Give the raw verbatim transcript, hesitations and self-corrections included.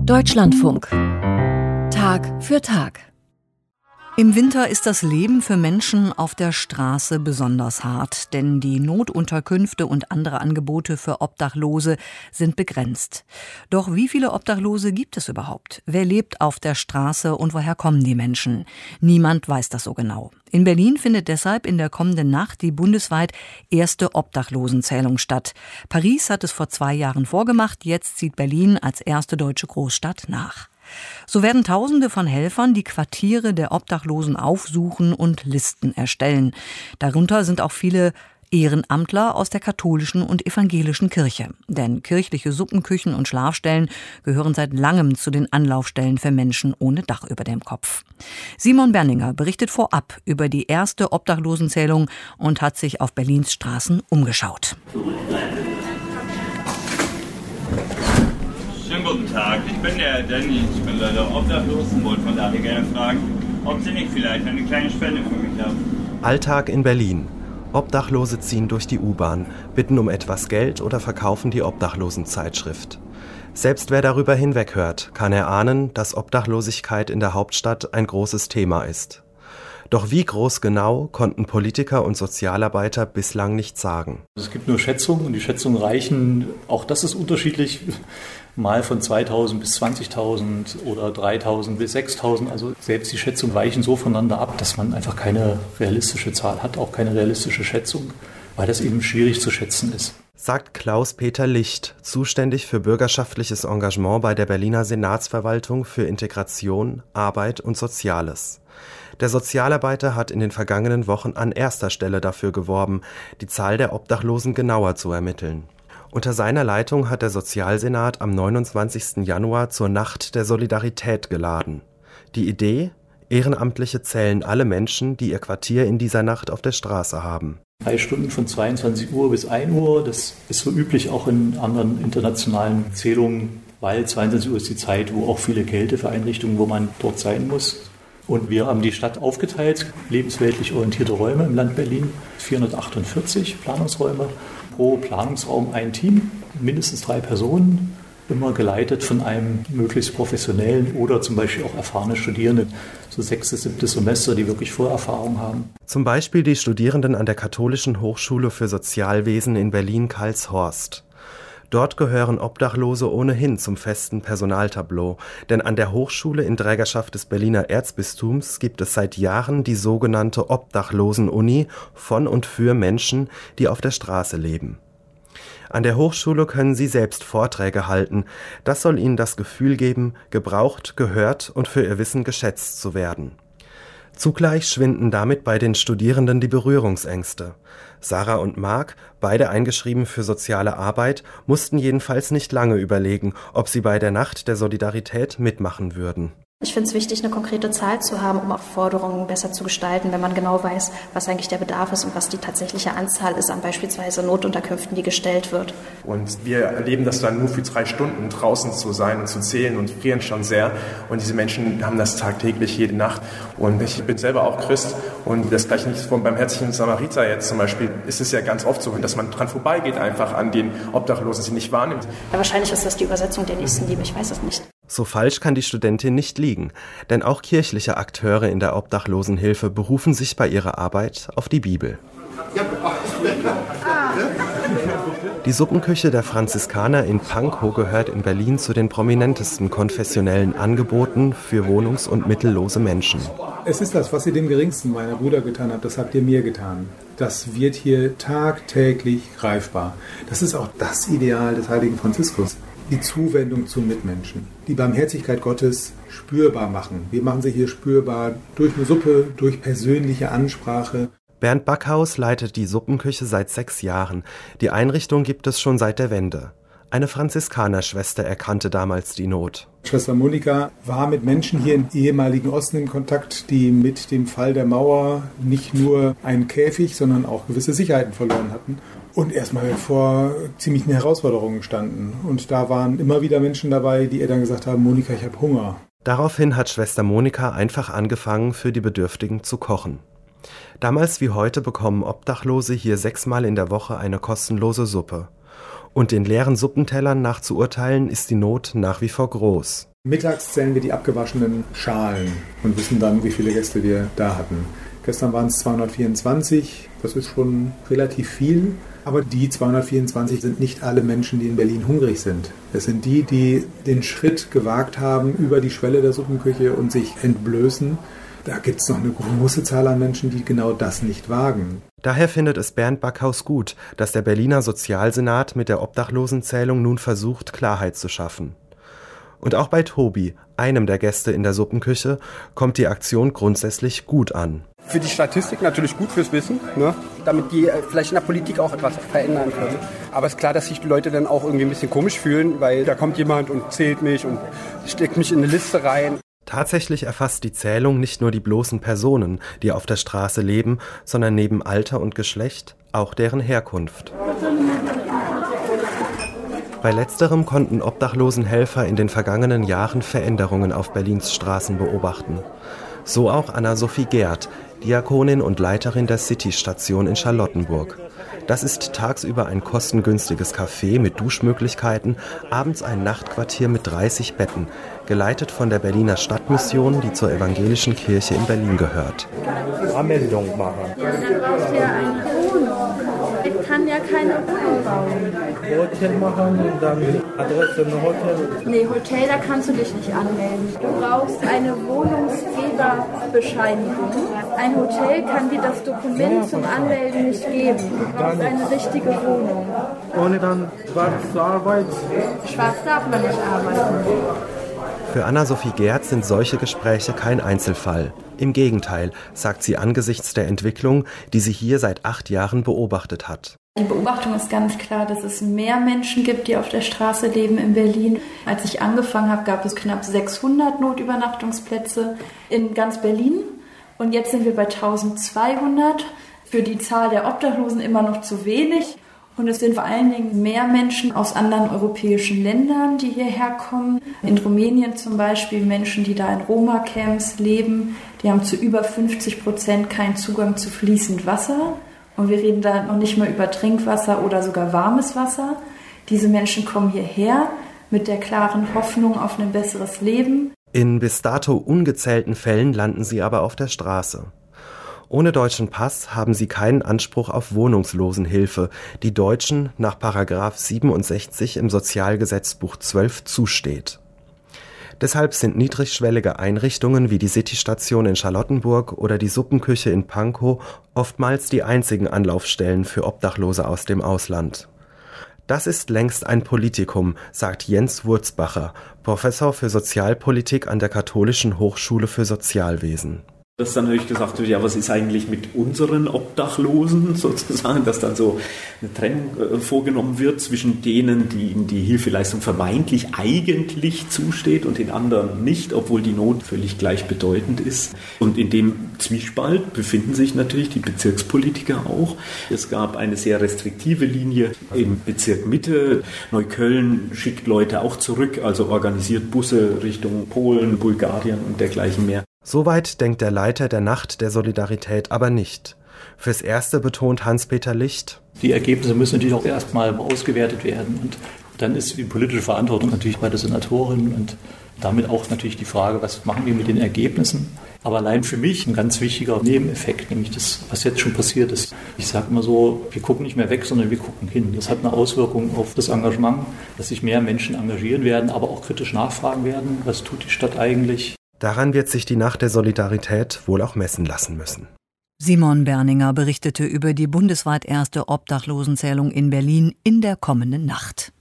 Deutschlandfunk. Tag für Tag. Im Winter ist das Leben für Menschen auf der Straße besonders hart, denn die Notunterkünfte und andere Angebote für Obdachlose sind begrenzt. Doch wie viele Obdachlose gibt es überhaupt? Wer lebt auf der Straße und woher kommen die Menschen? Niemand weiß das so genau. In Berlin findet deshalb in der kommenden Nacht die bundesweit erste Obdachlosenzählung statt. Paris hat es vor zwei Jahren vorgemacht, jetzt zieht Berlin als erste deutsche Großstadt nach. So werden Tausende von Helfern die Quartiere der Obdachlosen aufsuchen und Listen erstellen. Darunter sind auch viele Ehrenamtler aus der katholischen und evangelischen Kirche. Denn kirchliche Suppenküchen und Schlafstellen gehören seit langem zu den Anlaufstellen für Menschen ohne Dach über dem Kopf. Simon Berninger berichtet vorab über die erste Obdachlosenzählung und hat sich auf Berlins Straßen umgeschaut. Schönen guten Tag, ich bin der Danny, ich bin leider obdachlos und wollte von daher gerne fragen, ob Sie nicht vielleicht eine kleine Spende für mich haben. Alltag in Berlin. Obdachlose ziehen durch die U-Bahn, bitten um etwas Geld oder verkaufen die Obdachlosenzeitschrift. Selbst wer darüber hinweghört, kann erahnen, dass Obdachlosigkeit in der Hauptstadt ein großes Thema ist. Doch wie groß genau, konnten Politiker und Sozialarbeiter bislang nicht sagen. Es gibt nur Schätzungen und die Schätzungen reichen, auch das ist unterschiedlich, mal von zweitausend bis zwanzigtausend oder dreitausend bis sechstausend. Also selbst die Schätzungen weichen so voneinander ab, dass man einfach keine realistische Zahl hat, auch keine realistische Schätzung, weil das eben schwierig zu schätzen ist. Sagt Klaus-Peter Licht, zuständig für bürgerschaftliches Engagement bei der Berliner Senatsverwaltung für Integration, Arbeit und Soziales. Der Sozialarbeiter hat in den vergangenen Wochen an erster Stelle dafür geworben, die Zahl der Obdachlosen genauer zu ermitteln. Unter seiner Leitung hat der Sozialsenat am neunundzwanzigsten Januar zur Nacht der Solidarität geladen. Die Idee? Ehrenamtliche zählen alle Menschen, die ihr Quartier in dieser Nacht auf der Straße haben. Drei Stunden von zweiundzwanzig Uhr bis ein Uhr, das ist so üblich auch in anderen internationalen Zählungen, weil zweiundzwanzig Uhr ist die Zeit, wo auch viele Kältevereinrichtungen, wo man dort sein muss. Und wir haben die Stadt aufgeteilt, lebensweltlich orientierte Räume im Land Berlin, vierhundertachtundvierzig Planungsräume, pro Planungsraum ein Team, mindestens drei Personen, immer geleitet von einem möglichst professionellen oder zum Beispiel auch erfahrene Studierende, so sechstes, siebtes Semester, die wirklich Vorerfahrung haben. Zum Beispiel die Studierenden an der Katholischen Hochschule für Sozialwesen in Berlin-Karlshorst. Dort gehören Obdachlose ohnehin zum festen Personaltableau, denn an der Hochschule in Trägerschaft des Berliner Erzbistums gibt es seit Jahren die sogenannte Obdachlosen-Uni von und für Menschen, die auf der Straße leben. An der Hochschule können sie selbst Vorträge halten. Das soll ihnen das Gefühl geben, gebraucht, gehört und für ihr Wissen geschätzt zu werden. Zugleich schwinden damit bei den Studierenden die Berührungsängste. Sarah und Marc, beide eingeschrieben für soziale Arbeit, mussten jedenfalls nicht lange überlegen, ob sie bei der Nacht der Solidarität mitmachen würden. Ich finde es wichtig, eine konkrete Zahl zu haben, um auch Forderungen besser zu gestalten, wenn man genau weiß, was eigentlich der Bedarf ist und was die tatsächliche Anzahl ist an beispielsweise Notunterkünften, die gestellt wird. Und wir erleben das dann nur für drei Stunden draußen zu sein und zu zählen und frieren schon sehr. Und diese Menschen haben das tagtäglich jede Nacht. Und ich bin selber auch Christ und das gleiche nicht von beim herzlichen Samariter jetzt zum Beispiel ist es ja ganz oft so, dass man dran vorbeigeht einfach an den Obdachlosen, sie nicht wahrnimmt. Ja, wahrscheinlich ist das die Übersetzung der Nächstenliebe, ich weiß es nicht. So falsch kann die Studentin nicht liegen, denn auch kirchliche Akteure in der Obdachlosenhilfe berufen sich bei ihrer Arbeit auf die Bibel. Die Suppenküche der Franziskaner in Pankow gehört in Berlin zu den prominentesten konfessionellen Angeboten für wohnungs- und mittellose Menschen. Es ist das, was ihr dem geringsten meiner Brüder getan habt, das habt ihr mir getan. Das wird hier tagtäglich greifbar. Das ist auch das Ideal des heiligen Franziskus. Die Zuwendung zum Mitmenschen, die Barmherzigkeit Gottes spürbar machen. Wir machen sie hier spürbar durch eine Suppe, durch persönliche Ansprache. Bernd Backhaus leitet die Suppenküche seit sechs Jahren. Die Einrichtung gibt es schon seit der Wende. Eine Franziskanerschwester erkannte damals die Not. Schwester Monika war mit Menschen hier im ehemaligen Osten in Kontakt, die mit dem Fall der Mauer nicht nur einen Käfig, sondern auch gewisse Sicherheiten verloren hatten. Und erstmal vor ziemlichen Herausforderungen standen. Und da waren immer wieder Menschen dabei, die ihr dann gesagt haben, Monika, ich habe Hunger. Daraufhin hat Schwester Monika einfach angefangen, für die Bedürftigen zu kochen. Damals wie heute bekommen Obdachlose hier sechsmal in der Woche eine kostenlose Suppe. Und den leeren Suppentellern nach zu urteilen, ist die Not nach wie vor groß. Mittags zählen wir die abgewaschenen Schalen und wissen dann, wie viele Gäste wir da hatten. Gestern waren es zweihundertvierundzwanzig, das ist schon relativ viel. Aber die zweihundertvierundzwanzig sind nicht alle Menschen, die in Berlin hungrig sind. Es sind die, die den Schritt gewagt haben über die Schwelle der Suppenküche und sich entblößen. Da gibt es noch eine große Zahl an Menschen, die genau das nicht wagen. Daher findet es Bernd Backhaus gut, dass der Berliner Sozialsenat mit der Obdachlosenzählung nun versucht, Klarheit zu schaffen. Und auch bei Tobi, einem der Gäste in der Suppenküche, kommt die Aktion grundsätzlich gut an. Für die Statistik natürlich gut fürs Wissen, ne? Damit die vielleicht in der Politik auch etwas verändern können. Aber es ist klar, dass sich die Leute dann auch irgendwie ein bisschen komisch fühlen, weil da kommt jemand und zählt mich und steckt mich in eine Liste rein. Tatsächlich erfasst die Zählung nicht nur die bloßen Personen, die auf der Straße leben, sondern neben Alter und Geschlecht auch deren Herkunft. Bei letzterem konnten Obdachlosenhelfer in den vergangenen Jahren Veränderungen auf Berlins Straßen beobachten. So auch Anna-Sophie Gerd, Diakonin und Leiterin der City-Station in Charlottenburg. Das ist tagsüber ein kostengünstiges Café mit Duschmöglichkeiten, abends ein Nachtquartier mit dreißig Betten, geleitet von der Berliner Stadtmission, die zur evangelischen Kirche in Berlin gehört. Anmeldung machen. Ja, dann braucht ihr eine Wohnung. Ich kann ja keine Wohnung bauen. Hotel machen und dann Adresse im Hotel. Nee, Hotel, da kannst du dich nicht anmelden. Du brauchst eine Wohnungsgeberbescheinigung. Ein Hotel kann dir das Dokument zum Anmelden nicht geben. Du brauchst eine richtige Wohnung. Ohne dann schwarze Arbeit? Schwarz darf man nicht arbeiten. Für Anna-Sophie Gerd sind solche Gespräche kein Einzelfall. Im Gegenteil, sagt sie angesichts der Entwicklung, die sie hier seit acht Jahren beobachtet hat. Die Beobachtung ist ganz klar, dass es mehr Menschen gibt, die auf der Straße leben in Berlin. Als ich angefangen habe, gab es knapp sechshundert Notübernachtungsplätze in ganz Berlin. Und jetzt sind wir bei eintausendzweihundert. Für die Zahl der Obdachlosen immer noch zu wenig. Und es sind vor allen Dingen mehr Menschen aus anderen europäischen Ländern, die hierher kommen. In Rumänien zum Beispiel Menschen, die da in Roma-Camps leben, die haben zu über fünfzig Prozent keinen Zugang zu fließend Wasser. Und wir reden da noch nicht mal über Trinkwasser oder sogar warmes Wasser. Diese Menschen kommen hierher mit der klaren Hoffnung auf ein besseres Leben. In bis dato ungezählten Fällen landen sie aber auf der Straße. Ohne deutschen Pass haben sie keinen Anspruch auf Wohnungslosenhilfe, die Deutschen nach Paragraph siebenundsechzig im Sozialgesetzbuch zwölf zusteht. Deshalb sind niedrigschwellige Einrichtungen wie die City-Station in Charlottenburg oder die Suppenküche in Pankow oftmals die einzigen Anlaufstellen für Obdachlose aus dem Ausland. Das ist längst ein Politikum, sagt Jens Wurzbacher, Professor für Sozialpolitik an der Katholischen Hochschule für Sozialwesen. Dass dann natürlich gesagt wird, ja, was ist eigentlich mit unseren Obdachlosen sozusagen, dass dann so eine Trennung äh, vorgenommen wird zwischen denen, die ihnen die Hilfeleistung vermeintlich eigentlich zusteht und den anderen nicht, obwohl die Not völlig gleichbedeutend ist. Und in dem Zwiespalt befinden sich natürlich die Bezirkspolitiker auch. Es gab eine sehr restriktive Linie im Bezirk Mitte. Neukölln schickt Leute auch zurück, also organisiert Busse Richtung Polen, Bulgarien und dergleichen mehr. Soweit denkt der Leiter der Nacht der Solidarität aber nicht. Fürs Erste betont Hans-Peter Licht: Die Ergebnisse müssen natürlich auch erstmal ausgewertet werden. Und dann ist die politische Verantwortung natürlich bei der Senatorin und damit auch natürlich die Frage, was machen wir mit den Ergebnissen. Aber allein für mich ein ganz wichtiger Nebeneffekt, nämlich das, was jetzt schon passiert ist. Ich sage immer so, wir gucken nicht mehr weg, sondern wir gucken hin. Das hat eine Auswirkung auf das Engagement, dass sich mehr Menschen engagieren werden, aber auch kritisch nachfragen werden, was tut die Stadt eigentlich. Daran wird sich die Nacht der Solidarität wohl auch messen lassen müssen. Simon Berninger berichtete über die bundesweit erste Obdachlosenzählung in Berlin in der kommenden Nacht.